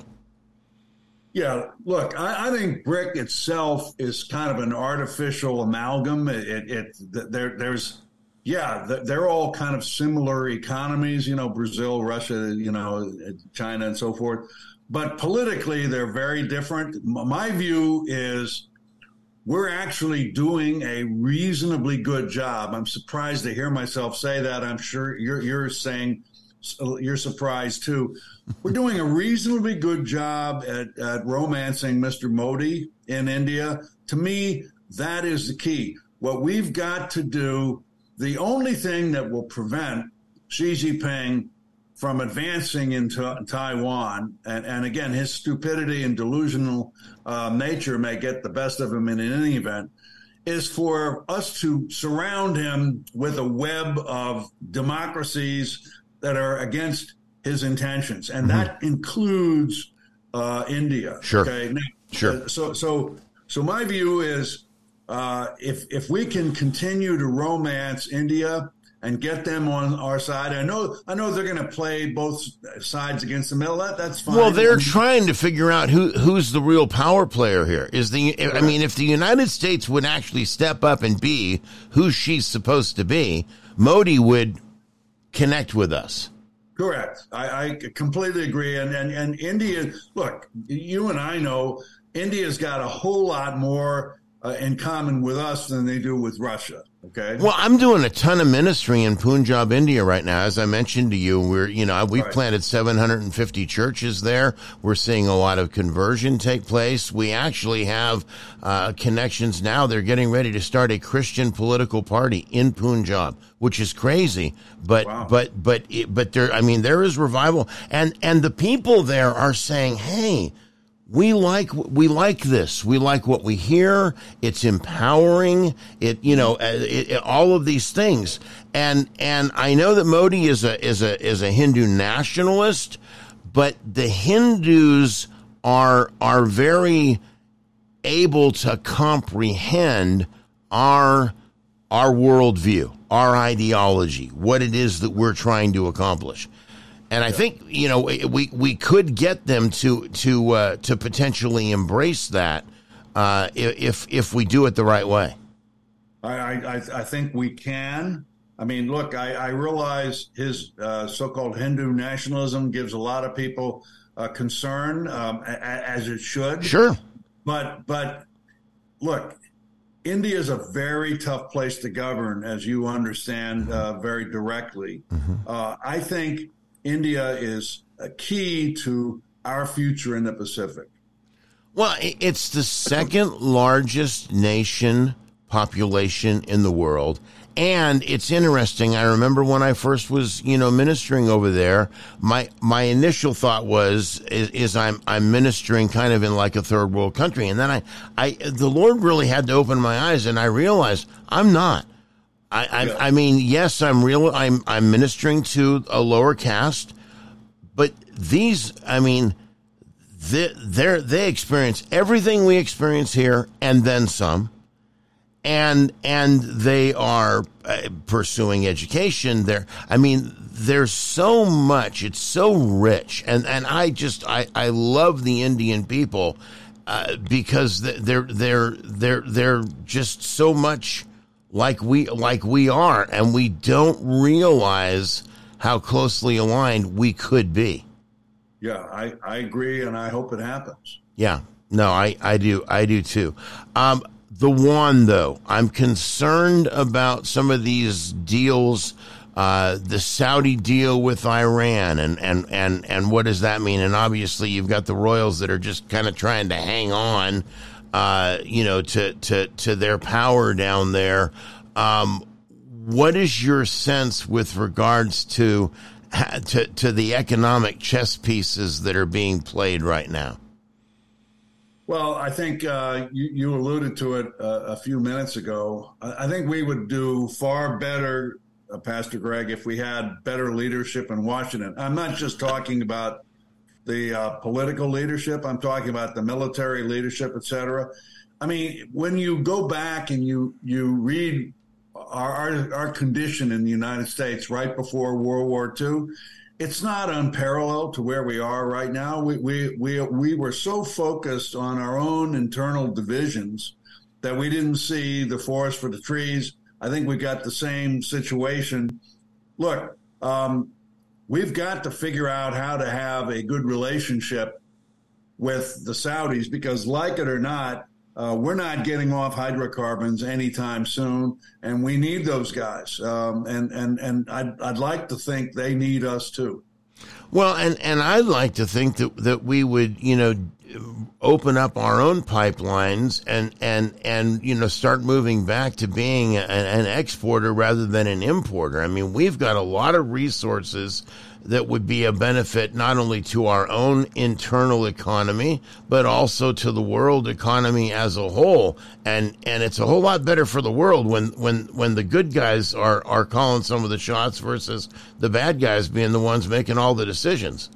Yeah, look, I, I think BRIC itself is kind of an artificial amalgam. It, it, it there, there's, yeah, they're all kind of similar economies, you know, Brazil, Russia, you know, China, and so forth. But politically, they're very different. My view is we're actually doing a reasonably good job. I'm surprised to hear myself say that. I'm sure you're, you're saying you're surprised too. We're doing a reasonably good job at, at romancing Mister Modi in India. To me, that is the key. What we've got to do, the only thing that will prevent Xi Jinping from advancing into Taiwan, and, and again, his stupidity and delusional uh, nature may get the best of him in any event, is for us to surround him with a web of democracies that are against his intentions, and mm-hmm. that includes uh, India. Sure. Okay. Now, sure. Uh, so, so, so my view is, uh, if if we can continue to romance India and get them on our side, I know, I know they're going to play both sides against the middle. That that's fine. Well, they're trying to figure out who who's the real power player here. Is the I mean, if the United States would actually step up and be who she's supposed to be, Modi would connect with us. Correct. I, I completely agree. And, and and India, look, you and I know India's got a whole lot more uh, in common with us than they do with Russia. Okay. Well, I'm doing a ton of ministry in Punjab, India right now. As I mentioned to you, we're, you know, we've right. planted seven hundred fifty churches there. We're seeing a lot of conversion take place. We actually have uh, connections now. They're getting ready to start a Christian political party in Punjab, which is crazy. But, wow. but, but, but there, I mean, there is revival, and, and the people there are saying, hey, We like, we like this. We like what we hear. It's empowering. It, you know, it, it, all of these things. And, and I know that Modi is a, is a, is a Hindu nationalist, but the Hindus are, are very able to comprehend our, our worldview, our ideology, what it is that we're trying to accomplish. And I think, you know, we, we could get them to to uh, to potentially embrace that uh, if if we do it the right way. I I, I think we can. I mean, look, I, I realize his uh, so-called Hindu nationalism gives a lot of people uh, concern, um, a, as it should. Sure. But but look, India is a very tough place to govern, as you understand uh, very directly. Mm-hmm. Uh, I think India is a key to our future in the Pacific. Well, it's the second largest nation population in the world, and it's interesting. I remember when I first was, you know, ministering over there, my my initial thought was, is, is I'm I'm ministering kind of in like a third world country. And then I, I the Lord really had to open my eyes, and I realized I'm not. I I, yeah. I mean, yes, I'm real. I'm I'm ministering to a lower caste, but these, I mean, they they they experience everything we experience here, and then some. And and they are uh, pursuing education. There, I mean, there's so much. It's so rich, and and I just I, I love the Indian people uh, because they're they're they're they're just so much like we like we are, and we don't realize how closely aligned we could be. Yeah, I, I agree, and I hope it happens. Yeah, no, I, I do I do too. Um, The one, though, I'm concerned about some of these deals, uh, the Saudi deal with Iran, and, and, and, and what does that mean? And obviously you've got the royals that are just kind of trying to hang on, uh, you know, to, to, to their power down there. Um, what is your sense with regards to, to, to the economic chess pieces that are being played right now? Well, I think uh, you, you alluded to it uh, a few minutes ago. I, I think we would do far better, uh, Pastor Greg, if we had better leadership in Washington. I'm not just talking about the uh, political leadership. I'm talking about the military leadership, et cetera. I mean, when you go back and you you read our, our, our condition in the United States right before World War Two, it's not unparalleled to where we are right now. We, we we we were so focused on our own internal divisions that we didn't see the forest for the trees. I think we got the same situation. Look, um, we've got to figure out how to have a good relationship with the Saudis because, like it or not, uh, we're not getting off hydrocarbons anytime soon, and we need those guys. Um, and and and I'd, I'd like to think they need us too. Well, and, and I'd like to think that that we would, you know, open up our own pipelines and and and you know start moving back to being an, an exporter rather than an importer. I mean, we've got a lot of resources that would be a benefit not only to our own internal economy, but also to the world economy as a whole. And and it's a whole lot better for the world when, when, when the good guys are, are calling some of the shots versus the bad guys being the ones making all the decisions.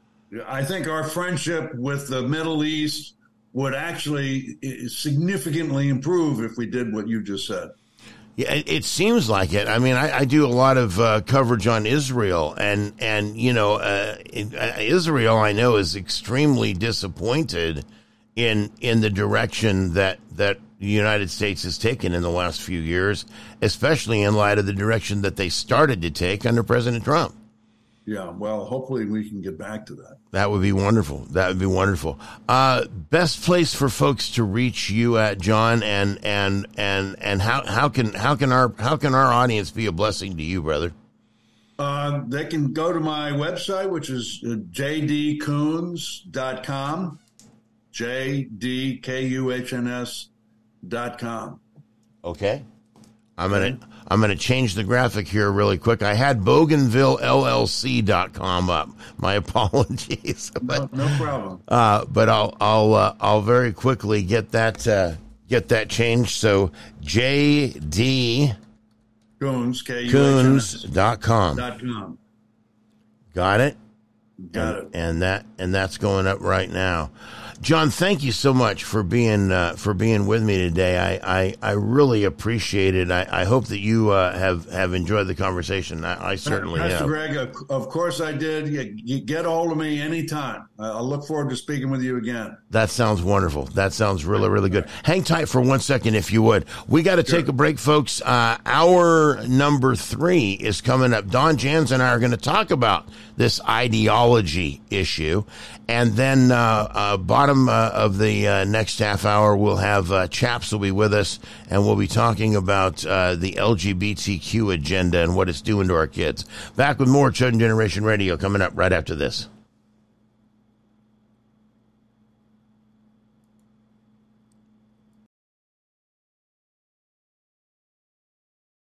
I think our friendship with the Middle East would actually significantly improve if we did what you just said. Yeah, it, it seems like it. I mean, I, I do a lot of uh, coverage on Israel, and, and you know, uh, Israel, I know, is extremely disappointed in in the direction that, that the United States has taken in the last few years, especially in light of the direction that they started to take under President Trump. Yeah, well, hopefully we can get back to that. That would be wonderful. That would be wonderful. Uh, best place for folks to reach you at, John, and and and and how how can how can our how can our audience be a blessing to you, brother? Uh, they can go to my website, which is j d kuhns dot com, J D K U H N S dot com. Okay. I'm gonna I'm gonna change the graphic here really quick. I had Bougainville L L C dot com up. My apologies. But, no, no problem. Uh, but I'll I'll uh, I'll very quickly get that uh, get that changed. So J D Kuhns Kuhns dot com. Dot com. Got it. Got and, it. And that and that's going up right now. John, thank you so much for being uh, for being with me today. I, I, I really appreciate it. I, I hope that you uh, have, have enjoyed the conversation. I, I certainly Pastor have. Greg, of course I did. You, you get a hold of me anytime. I look forward to speaking with you again. That sounds wonderful. That sounds really, really good. Hang tight for one second, if you would. We got to sure. take a break, folks. Uh, hour number three is coming up. Don Jans and I are going to talk about this ideology issue. And then uh, uh, bottom uh, of the uh, next half hour, we'll have uh, Chaps will be with us, and we'll be talking about uh, the L G B T Q agenda and what it's doing to our kids. Back with more Chosen Generation Radio coming up right after this.